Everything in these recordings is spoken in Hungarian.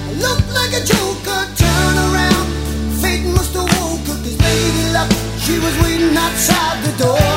Looked like a joker, turn around. Fate must have woke up this lady luck. She was waiting outside the door.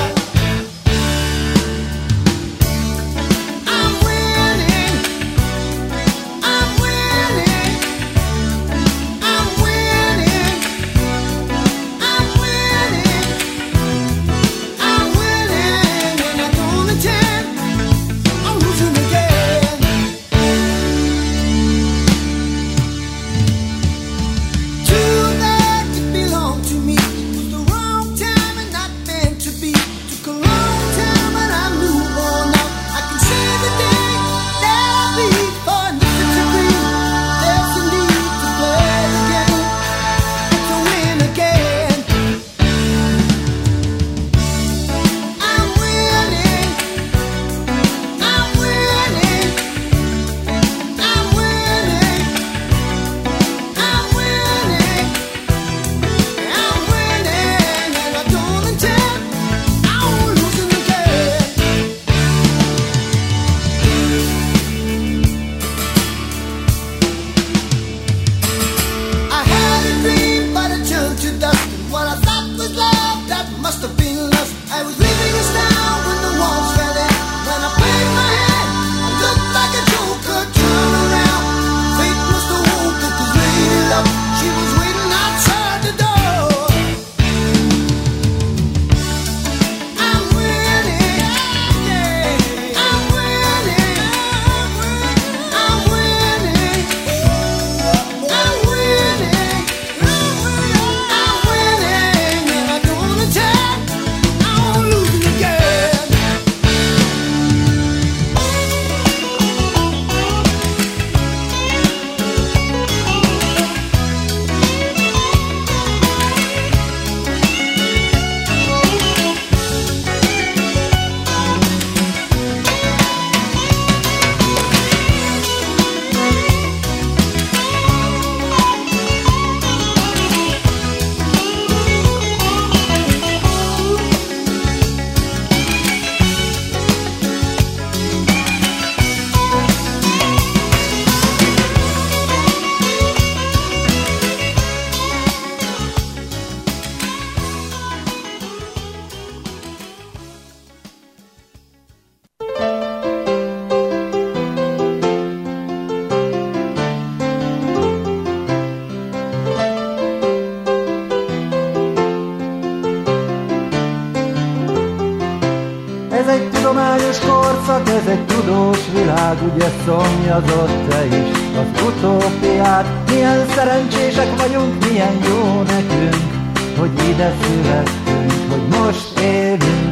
Ez egy tudós világ, ugye szomjazott te is az utópiát. Milyen szerencsések vagyunk, milyen jó nekünk, hogy ide születtünk, hogy most élünk.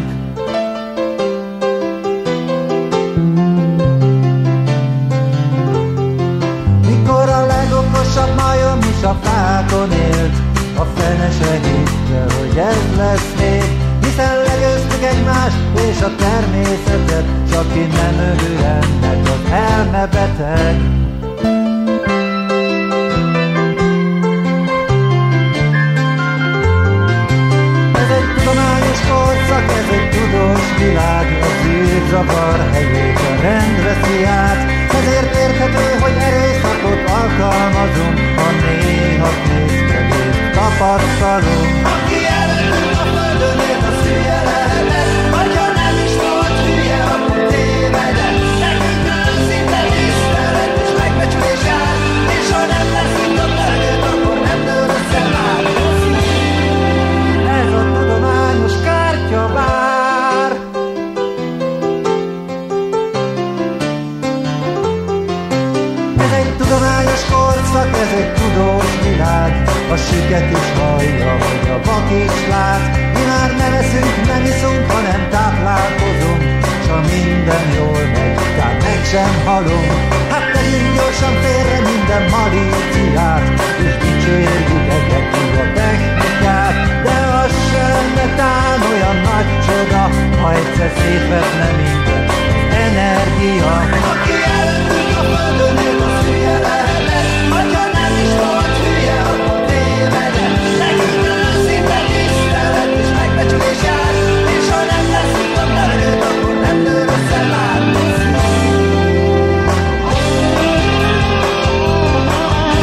Mikor a legokosabb majom is a fákon élt, a fene se hitte, hogy ez lesz még. Hiszen legyőztük egymást és a természetet, csak innen örül ennek az elmebeteg. Ez egy tudományos korszak, ez egy tudós világ, az űrzavar helyét a rend veszi át. Ezért érthető, hogy erőszakot alkalmazunk, ha néha készkedést tapasztalunk. Aki előtt a földön él, az hülye lehetett, vagy ha nem is volt hülye, akkor tévedett. Nekünk őszinte tisztelet és megbecsülés jár, és ha nem leszünk a felnőtt, akkor nem dől össze már. Ez a tudományos kártyavár. Ez egy tudományos korszak, ez egy tudós világ. A süket is hallja, hogy a vak is lát. Mi már nem eszünk, nem iszunk, hanem táplálkozunk. S ha minden jól megy, tehát meg sem halunk. Hát tegyünk gyorsan félre minden malíciát, és dicsérjük egyetül a technikát. De az se lenne tán olyan nagy csoda, ha egyszer szétvetne minden energia. Aki előttünk a földön él, az hülye lehetett, vagy ha nem is volt hülye, akkor tévedett. Nekünk őszinte tisztelet és megbecsülés jár, és ha nem leszünk a felnőtt, akkor nem dől össze már.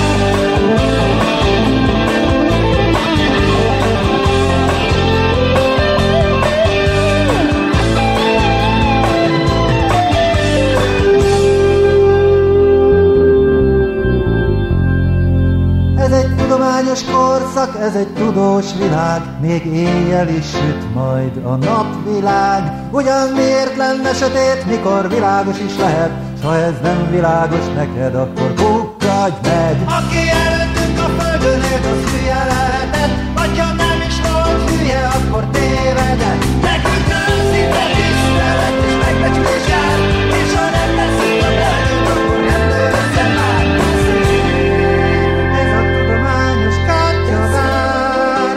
tudományos korszak, ez egy tudós világ, még éjjel is süt majd a napvilág. Ugyan miért lenne sötét, mikor világos is lehet, s ha ez nem világos neked, akkor pukkadj meg. Aki előttünk a földön élt, az hülye lehetett, vagy ha nem is volt hülye, akkor tévedett. Nekünk őszinte tisztelet és megbecsülés jár, és ha nem leszünk a földön, akkor rendőrösen átbeszél. Ez a tudományos katyavár.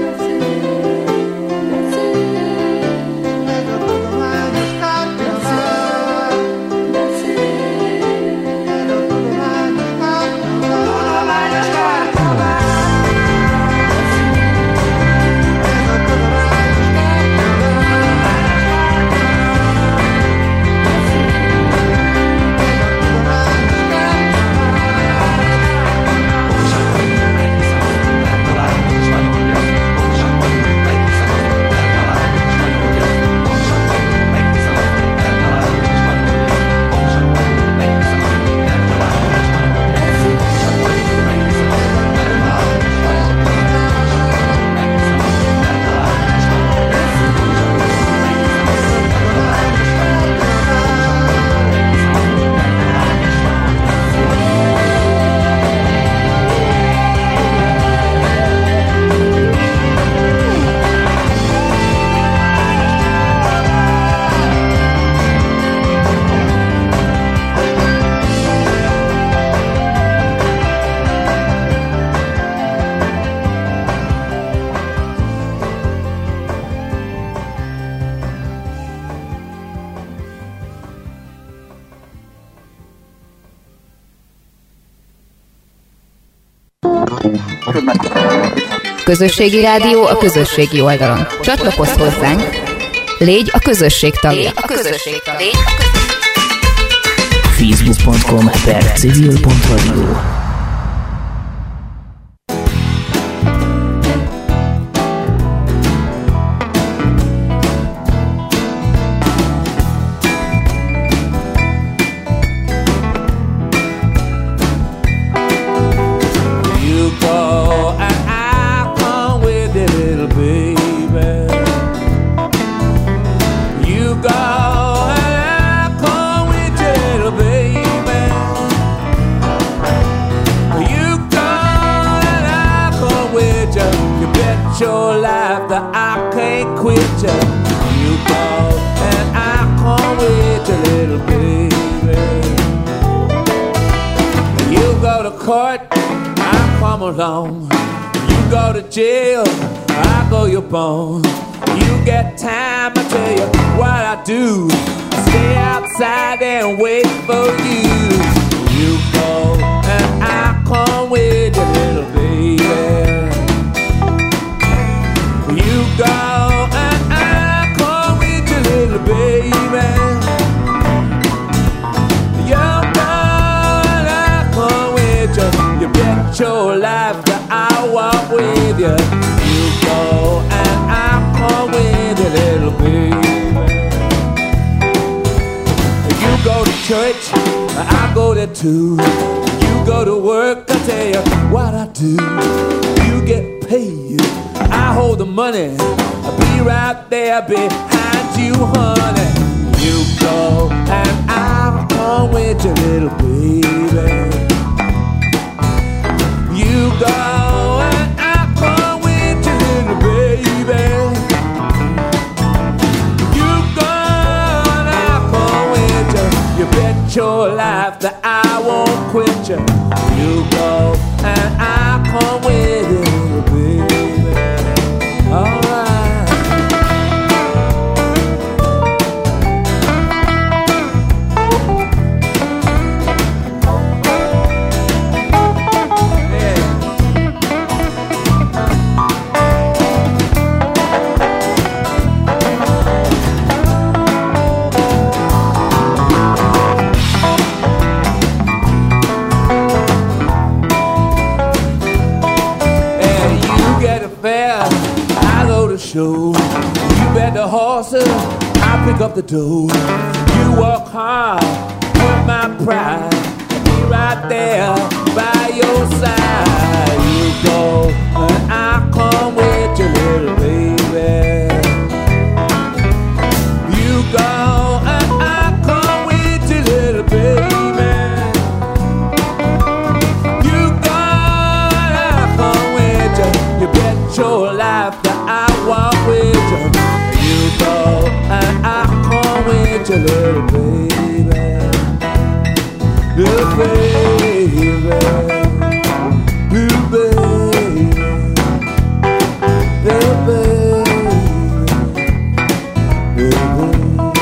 Ez a tudományos katyavár. Ez a tudományos katyavár. Közösségi rádió a közösségi oldalon. Csatlakozz hozzánk, légy a közösség tagja. Facebook.com/civil.radio. Right there by your side, you go you little baby, little baby, little baby, little baby, little baby.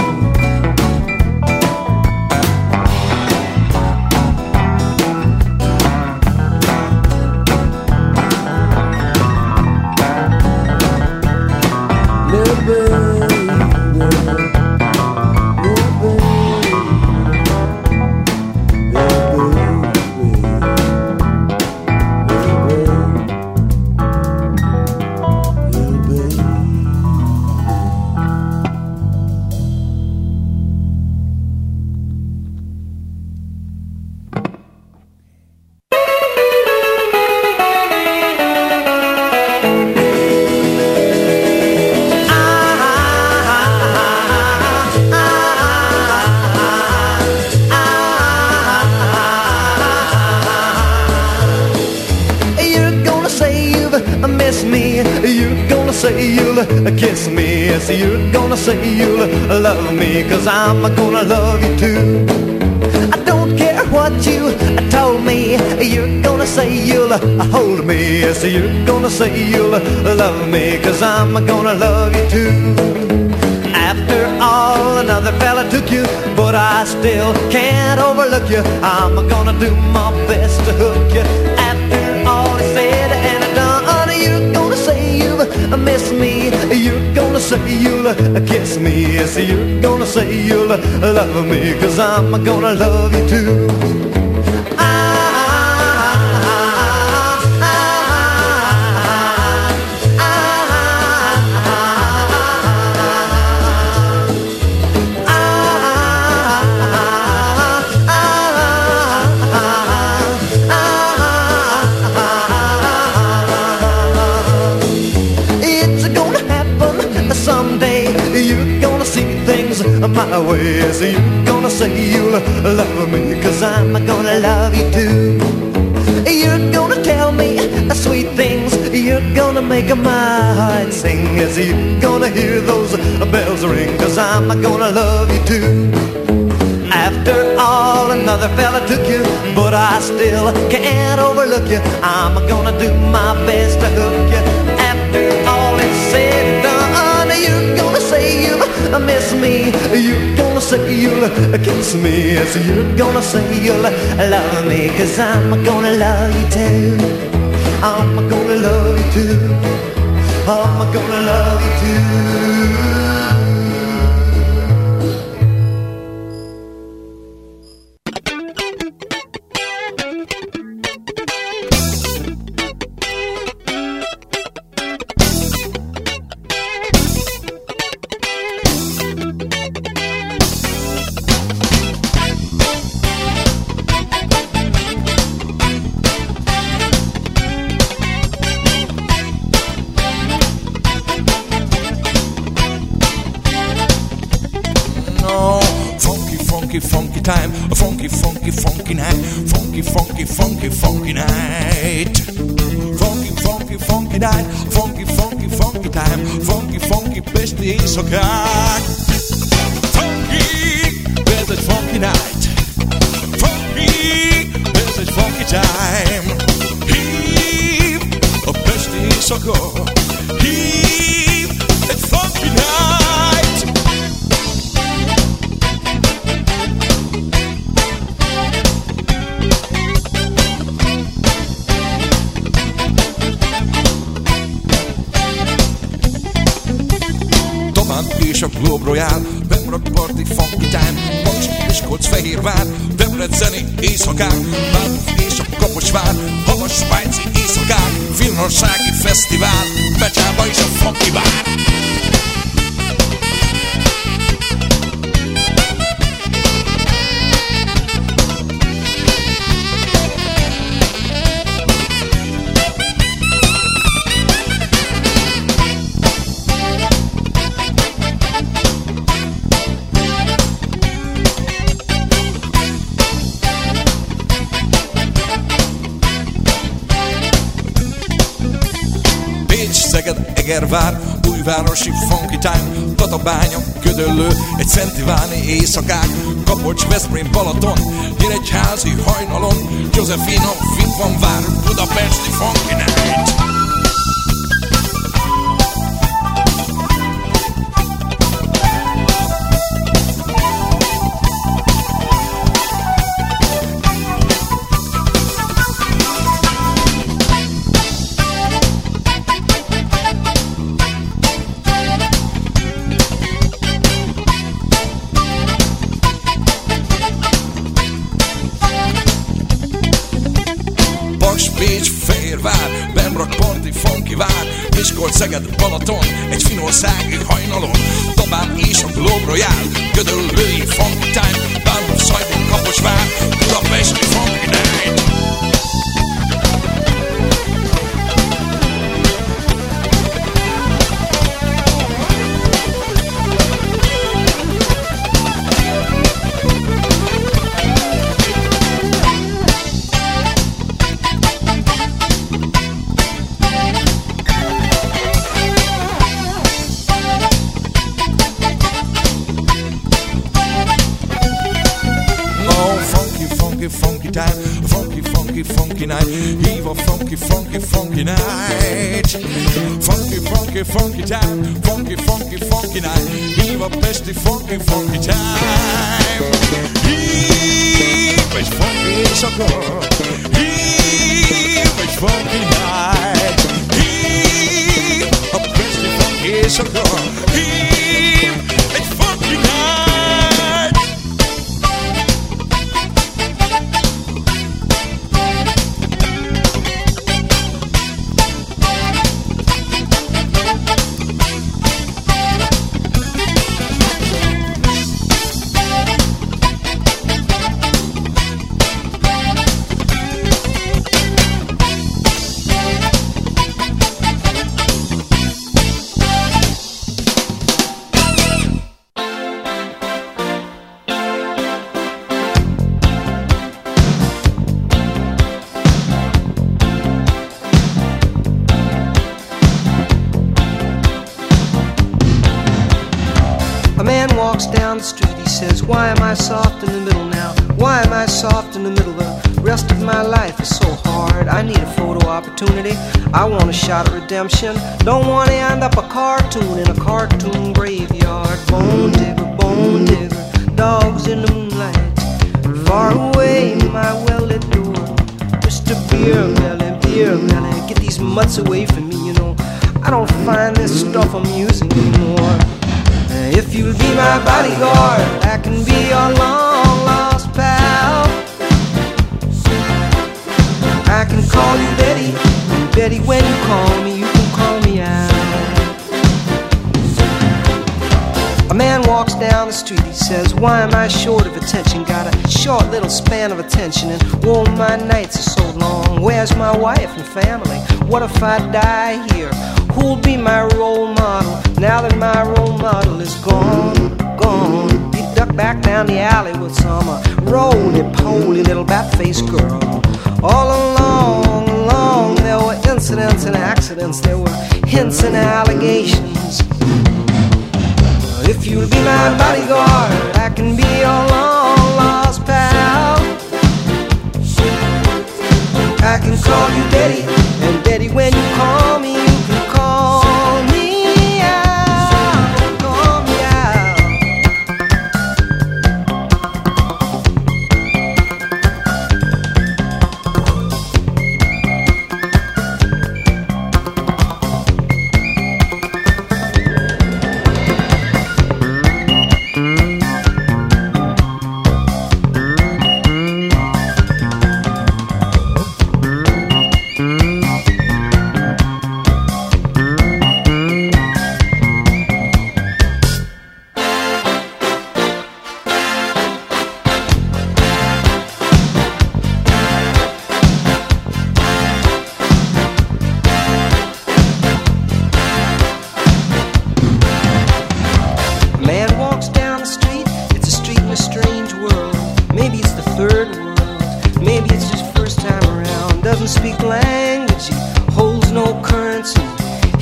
Kiss me, yes, you're gonna say you'll love me, 'cause I'm gonna love you too. I don't care what you told me, you're gonna say you'll hold me, yes, you're gonna say you'll love me, 'cause I'm gonna love you too. After all, another fella took you, but I still can't overlook you. I'm gonna do my best to hook you. After all is said and done, you're gonna say you've missed me, you're gonna say you'll kiss me, yes, you're gonna say you'll love me, 'cause I'm gonna love you too. My way, so you're gonna say you'll love me, 'cause I'm gonna love you too. You're gonna tell me sweet things, you're gonna make my heart sing, yes, you're gonna hear those bells ring, 'cause I'm gonna love you too. After all, another fella took you, but I still can't overlook you. I'm gonna do my best to hook you. After all is said and done, you're gonna say you'll miss me, you're gonna say you'll kiss me, yes, you're gonna say you'll love me, 'cause I'm gonna love you too. I'm gonna love you too. I'm gonna love you too. Funky time, a funky, funky, funky night, funky, funky, funky, funky night. Funky, funky, funky night, funky, funky, funky time, funky, funky, beste éjszakák. Funky, ez egy funky night. Funky, ez egy funky time. Hív a beste éjszaka, hív egy funky night. És a Globe Royale, Bemrak Party, Funky Time, Paks, Miskolc, Fehérvár, Debreceni éjszakák, Bánf és a Kaposvár, Havas, svájci éjszakák, Finnországi fesztivál, Becsába is a Funky Bár. Szeged, Egervár, újvárosi funky time, Tatabánya, Gödöllő, egy Szentiváni éjszakák, Kapocs, Veszprém, Balaton, Nyíregyházi hajnalon, Josephino, Finkonvár, Budapesti funky night. Pécs, Fehérvár, Bemrak-Parti, funky vár, Miskolc, Szeged, Balaton, egy finországi hajnalon, Tabán és a Globe Royale, Gödöllői funky time, Bánhol, Szajbon, Kaposvár, Budapesti funky night. Funky time, funky, funky, funky night. Eve of funky, funky, funky night. Funky, funky, funky time, funky, funky, funky night. Eve of Pesti, funky, funky time. Eve is funky éjszaka. Eve is funky night. Eve of Pesti, funky éjszaka. Eve is funky night. Down the street, he says, why am I soft in the middle now? Why am I soft in the middle? The rest of my life is so hard. I need a photo opportunity. I want a shot at redemption. Don't want to end up a cartoon in a cartoon graveyard. Bone digger, dogs in the moonlight. Far away, my well-lit door. Mr. Beer Melly, get these mutts away from me, you know. I don't find this stuff amusing anymore. If you'll be my bodyguard, I can be your long-lost pal. I can call you Betty, and Betty, when you call me, you can call me out. A man walks down the street, he says, why am I short of attention? Got a short little span of attention, and oh, my nights are so long. Where's my wife and family? What if I die here? Who'll be my role model now that my role model is gone? He ducked back down the alley with some roly-poly little bat-faced girl. All along, there were incidents and accidents. There were hints and allegations. If you'll be my bodyguard, I can be your long-lost pal. I can call you Betty, and Betty, when you call me, you can call me out, call me out.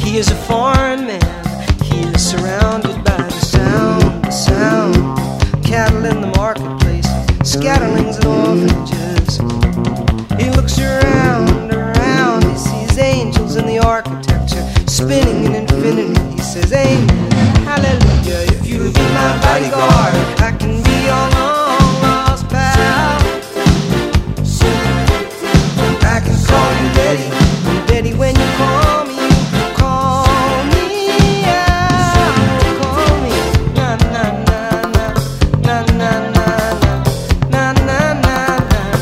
He is a foreign man. He is surrounded by the sound. Cattle in the marketplace, scatterlings and orphanages. He looks around, he sees angels in the architecture, spinning in infinity. He says, amen, hallelujah. If you'll be my bodyguard, I can be your long lost pal. I can call you Betty, and Betty, when you call me, you call me out. Call me, na na na na na na na na na na na.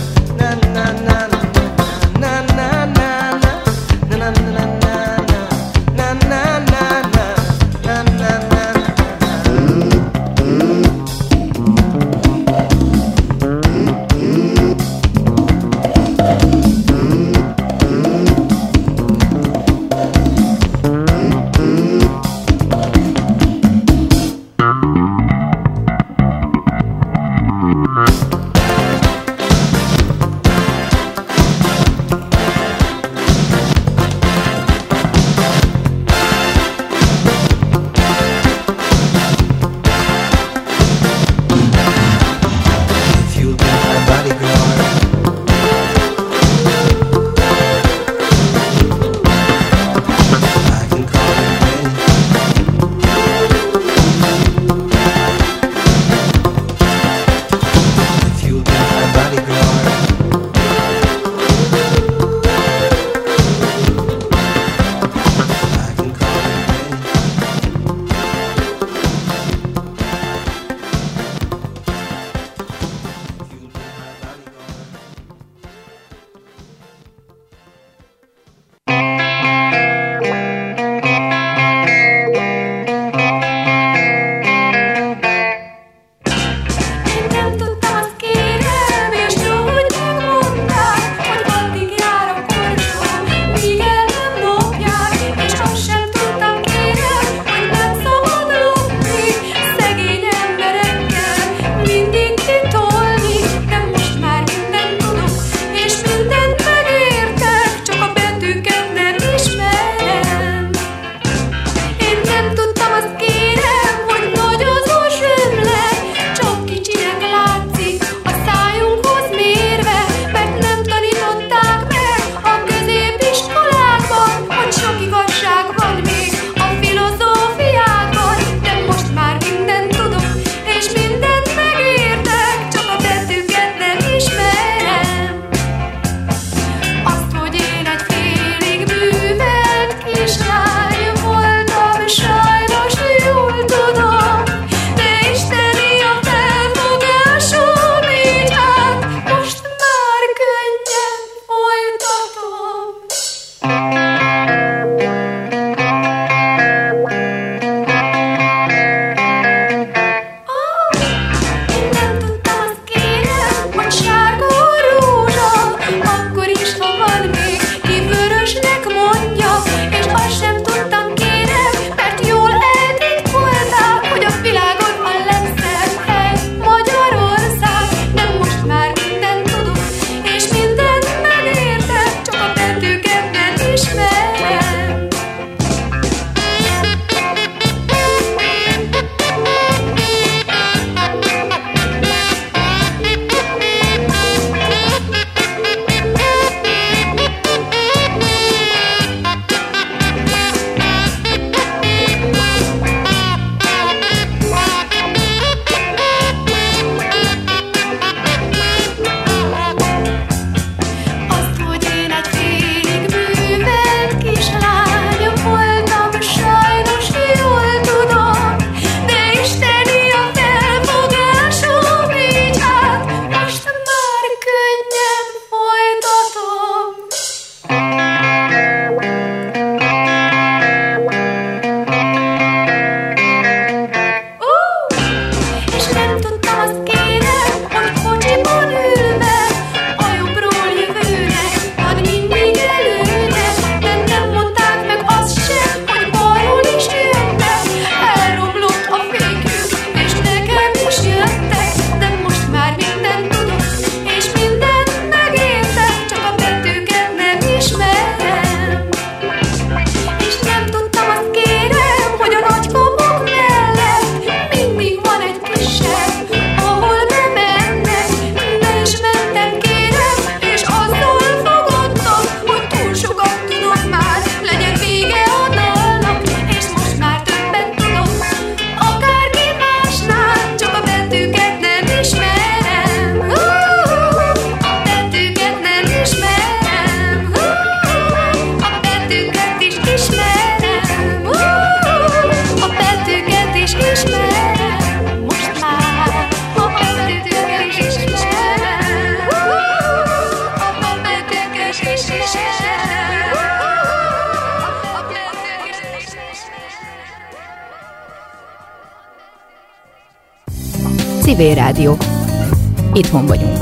Civil Rádió. Itthon vagyunk.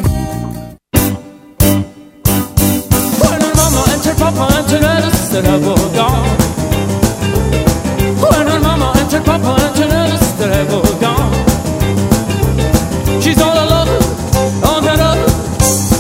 When her mama and her papa and her little sister have